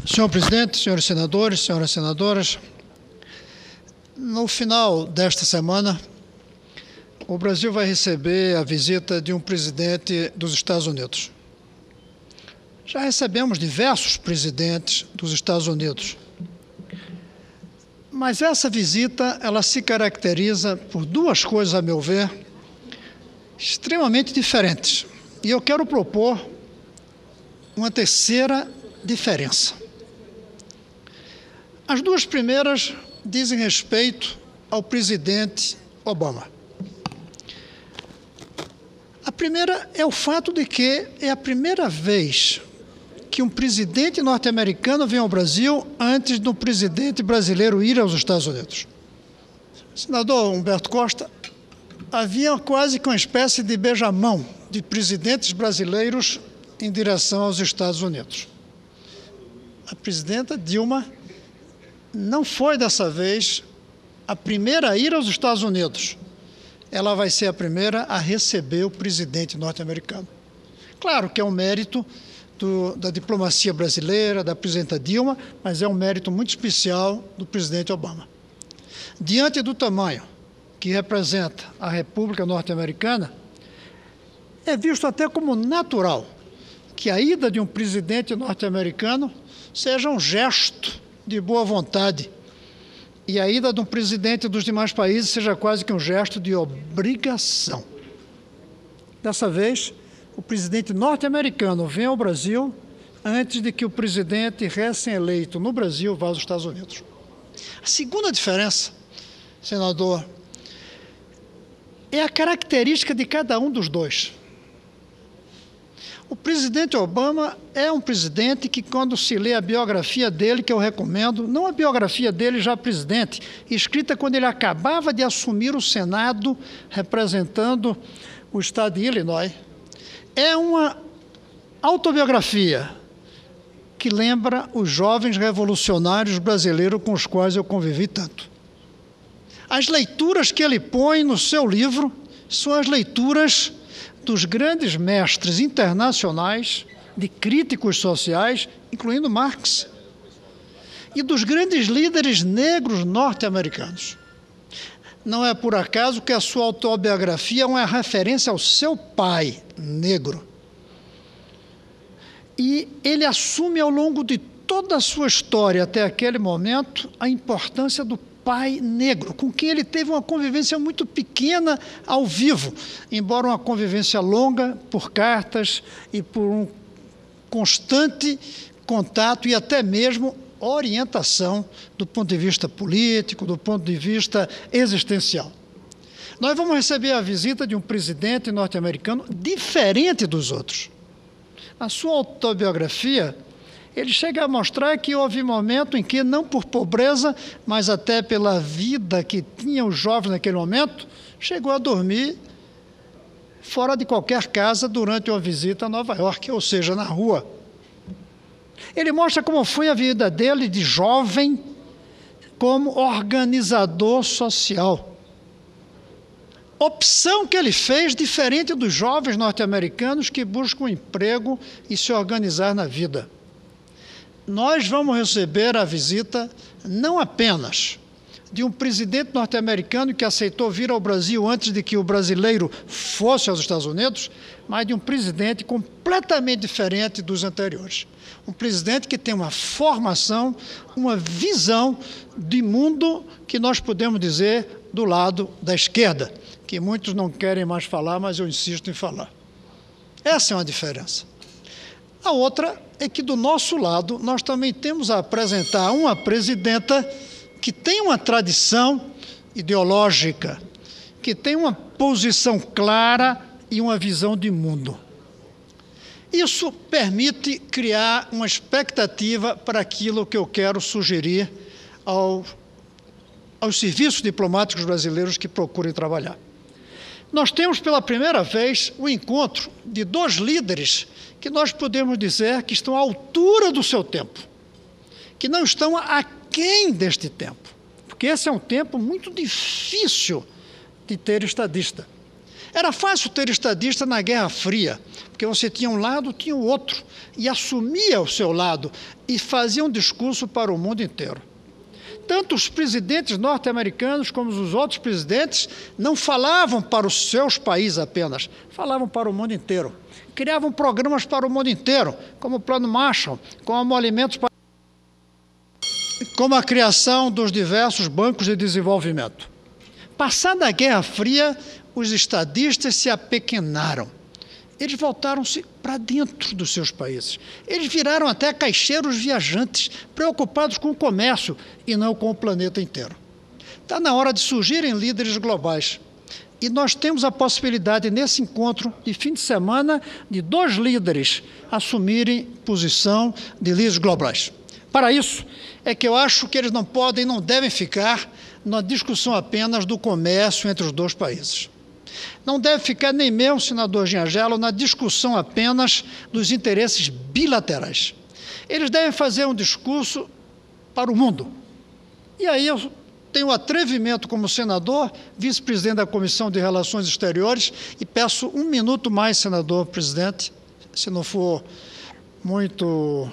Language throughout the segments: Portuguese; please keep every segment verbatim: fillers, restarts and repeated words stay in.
Senhor presidente, senhores senadores, senhoras senadoras, no final desta semana, o Brasil vai receber a visita de um presidente dos Estados Unidos. Já recebemos diversos presidentes dos Estados Unidos, mas essa visita ela se caracteriza por duas coisas, a meu ver, extremamente diferentes. E eu quero propor uma terceira diferença. As duas primeiras dizem respeito ao presidente Obama. A primeira é o fato de que é a primeira vez que um presidente norte-americano vem ao Brasil antes de um presidente brasileiro ir aos Estados Unidos. Senador Humberto Costa, havia quase que uma espécie de beijamão de presidentes brasileiros em direção aos Estados Unidos. A presidenta Dilma não foi, dessa vez, a primeira a ir aos Estados Unidos. Ela vai ser a primeira a receber o presidente norte-americano. Claro que é um mérito do, da diplomacia brasileira, da presidenta Dilma, mas é um mérito muito especial do presidente Obama. Diante do tamanho que representa a República Norte-Americana, é visto até como natural que a ida de um presidente norte-americano seja um gesto de boa vontade e a ida de um presidente dos demais países seja quase que um gesto de obrigação. Dessa vez, o presidente norte-americano vem ao Brasil antes de que o presidente recém-eleito no Brasil vá aos Estados Unidos. A segunda diferença, senador, é a característica de cada um dos dois. O presidente Obama é um presidente que, quando se lê a biografia dele, que eu recomendo, não a biografia dele já presidente, escrita quando ele acabava de assumir o Senado, representando o estado de Illinois, é uma autobiografia que lembra os jovens revolucionários brasileiros com os quais eu convivi tanto. As leituras que ele põe no seu livro são as leituras dos grandes mestres internacionais de críticos sociais, incluindo Marx, e dos grandes líderes negros norte-americanos. Não é por acaso que a sua autobiografia é uma referência ao seu pai negro. E ele assume ao longo de toda a sua história até aquele momento a importância do pai negro, com quem ele teve uma convivência muito pequena ao vivo, embora uma convivência longa por cartas e por um constante contato e até mesmo orientação do ponto de vista político, do ponto de vista existencial. Nós vamos receber a visita de um presidente norte-americano diferente dos outros. Na sua autobiografia, ele chega a mostrar que houve momento em que, não por pobreza, mas até pela vida que tinham os jovens naquele momento, chegou a dormir fora de qualquer casa durante uma visita a Nova York, ou seja, na rua. Ele mostra como foi a vida dele de jovem como organizador social. Opção que ele fez diferente dos jovens norte-americanos que buscam um emprego e se organizar na vida. Nós vamos receber a visita não apenas de um presidente norte-americano que aceitou vir ao Brasil antes de que o brasileiro fosse aos Estados Unidos, mas de um presidente completamente diferente dos anteriores. Um presidente que tem uma formação, uma visão de mundo que nós podemos dizer do lado da esquerda, que muitos não querem mais falar, mas eu insisto em falar. Essa é uma diferença. A outra é que, do nosso lado, nós também temos a apresentar uma presidenta que tem uma tradição ideológica, que tem uma posição clara e uma visão de mundo. Isso permite criar uma expectativa para aquilo que eu quero sugerir ao, aos serviços diplomáticos brasileiros que procurem trabalhar. Nós temos, pela primeira vez, o encontro de dois líderes que nós podemos dizer que estão à altura do seu tempo, que não estão aquém deste tempo, porque esse é um tempo muito difícil de ter estadista. Era fácil ter estadista na Guerra Fria, porque você tinha um lado, tinha o outro, e assumia o seu lado e fazia um discurso para o mundo inteiro. Tanto os presidentes norte-americanos como os outros presidentes não falavam para os seus países apenas, falavam para o mundo inteiro. Criavam programas para o mundo inteiro, como o Plano Marshall, como alimentos para... como a criação dos diversos bancos de desenvolvimento. Passada a Guerra Fria, os estadistas se apequenaram. Eles voltaram-se para dentro dos seus países. Eles viraram até caixeiros viajantes, preocupados com o comércio e não com o planeta inteiro. Está na hora de surgirem líderes globais. E nós temos a possibilidade, nesse encontro de fim de semana, de dois líderes assumirem posição de líderes globais. Para isso, é que eu acho que eles não podem e não devem ficar na discussão apenas do comércio entre os dois países. Não deve ficar nem mesmo, senador Giangelo, na discussão apenas dos interesses bilaterais. Eles devem fazer um discurso para o mundo. E aí eu tenho o atrevimento como senador, vice-presidente da Comissão de Relações Exteriores, e peço um minuto mais, senador presidente, se não for muito...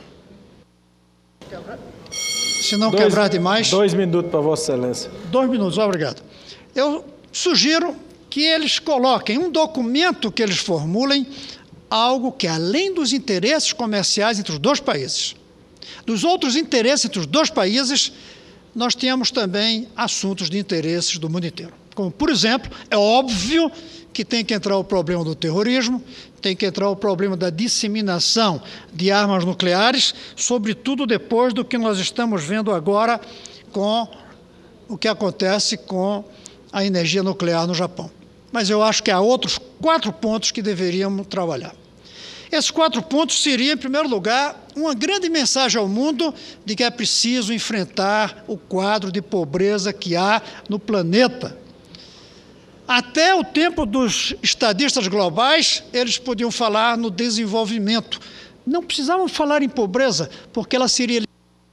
Se não dois, quebrar demais... Dois minutos para Vossa Excelência. Dois minutos, obrigado. Eu sugiro que eles coloquem um documento que eles formulem algo que, além dos interesses comerciais entre os dois países, dos outros interesses entre os dois países, nós temos também assuntos de interesses do mundo inteiro. Como, por exemplo, é óbvio que tem que entrar o problema do terrorismo, tem que entrar o problema da disseminação de armas nucleares, sobretudo depois do que nós estamos vendo agora com o que acontece com a energia nuclear no Japão. Mas eu acho que há outros quatro pontos que deveríamos trabalhar. Esses quatro pontos seriam, em primeiro lugar, uma grande mensagem ao mundo de que é preciso enfrentar o quadro de pobreza que há no planeta. Até o tempo dos estadistas globais, eles podiam falar no desenvolvimento. Não precisavam falar em pobreza, porque ela seria...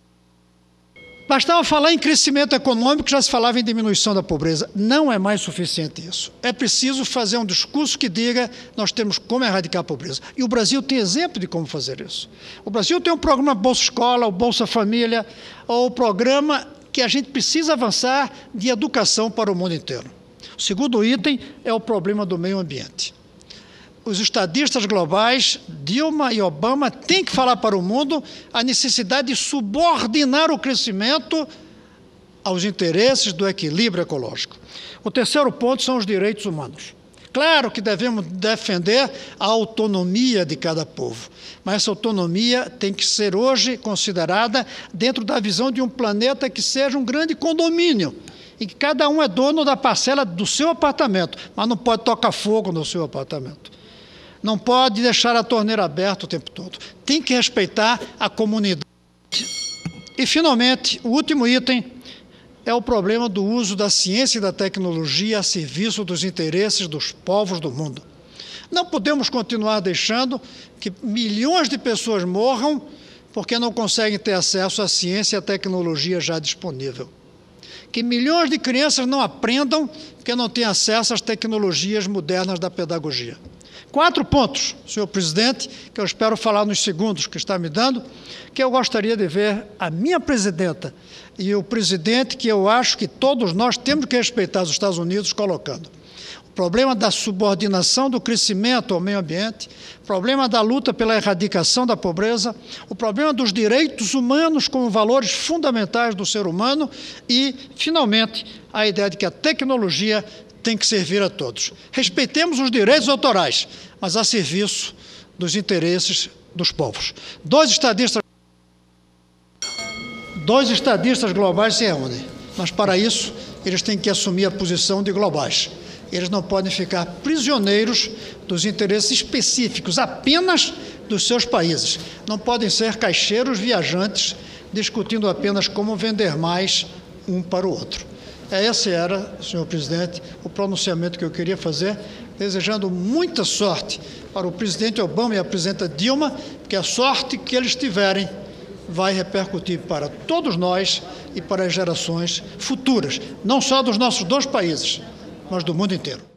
Bastava falar em crescimento econômico, já se falava em diminuição da pobreza. Não é mais suficiente isso. É preciso fazer um discurso que diga nós temos como erradicar a pobreza. E o Brasil tem exemplo de como fazer isso. O Brasil tem um programa Bolsa Escola, o Bolsa Família, ou o programa que a gente precisa avançar de educação para o mundo inteiro. O segundo item é o problema do meio ambiente. Os estadistas globais, Dilma e Obama, têm que falar para o mundo a necessidade de subordinar o crescimento aos interesses do equilíbrio ecológico. O terceiro ponto são os direitos humanos. Claro que devemos defender a autonomia de cada povo, mas essa autonomia tem que ser hoje considerada dentro da visão de um planeta que seja um grande condomínio, em que cada um é dono da parcela do seu apartamento, mas não pode tocar fogo no seu apartamento. Não pode deixar a torneira aberta o tempo todo. Tem que respeitar a comunidade. E, finalmente, o último item é o problema do uso da ciência e da tecnologia a serviço dos interesses dos povos do mundo. Não podemos continuar deixando que milhões de pessoas morram porque não conseguem ter acesso à ciência e à tecnologia já disponível. Que milhões de crianças não aprendam porque não têm acesso às tecnologias modernas da pedagogia. Quatro pontos, senhor presidente, que eu espero falar nos segundos que está me dando, que eu gostaria de ver a minha presidenta e o presidente que eu acho que todos nós temos que respeitar os Estados Unidos colocando. O problema da subordinação do crescimento ao meio ambiente, o problema da luta pela erradicação da pobreza, o problema dos direitos humanos como valores fundamentais do ser humano e, finalmente, a ideia de que a tecnologia tem que servir a todos. Respeitemos os direitos autorais, mas a serviço dos interesses dos povos. Dois estadistas, dois estadistas globais se reúnem, mas para isso eles têm que assumir a posição de globais. Eles não podem ficar prisioneiros dos interesses específicos apenas dos seus países. Não podem ser caixeiros viajantes discutindo apenas como vender mais um para o outro. Esse era, senhor presidente, o pronunciamento que eu queria fazer, desejando muita sorte para o presidente Obama e a presidenta Dilma, porque a sorte que eles tiverem vai repercutir para todos nós e para as gerações futuras, não só dos nossos dois países, mas do mundo inteiro.